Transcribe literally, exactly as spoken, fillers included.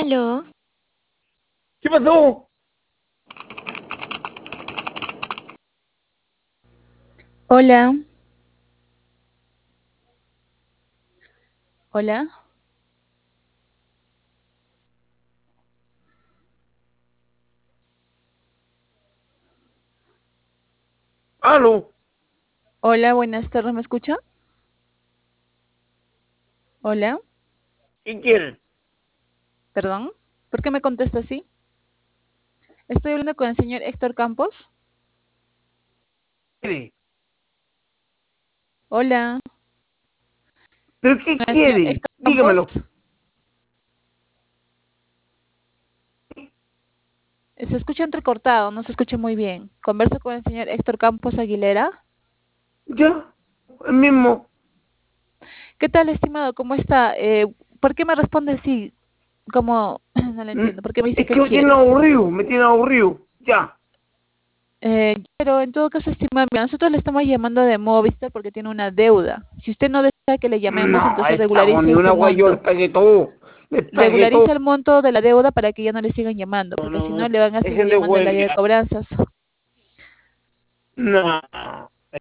Aló, ¿Qué pasó? Hola, hola, Aló, hola, buenas tardes, ¿me escucha? Hola, ¿qué quieres? perdón, ¿por qué me contesta así? Estoy hablando con el señor Héctor Campos. ¿Quiere? Hola, ¿Pero qué con el señor quiere? Héctor Dígamelo. Campos. Se escucha entrecortado, no se escucha muy bien. Converso con el señor Héctor Campos Aguilera. ¿Ya? El mismo. ¿Qué tal, estimado? ¿Cómo está? Eh, ¿por qué me responde así? Como, no lo Mm, entiendo. ¿Por qué me dice Es qué que me tiene quiere? aburrido, me tiene aburrido. Ya. Eh, pero en todo caso, estimado, mira, nosotros le estamos llamando de Movistar porque tiene una deuda. Si usted no desea que le llamemos, No, entonces esta con ni regularice una ese guay, yo les monto. pagué todo. Les pagué todo. Regulariza el monto de la deuda para que ya no le sigan llamando, No, porque si no no, le van a seguir dejen de llamando el área de huevear. cobranzas. No.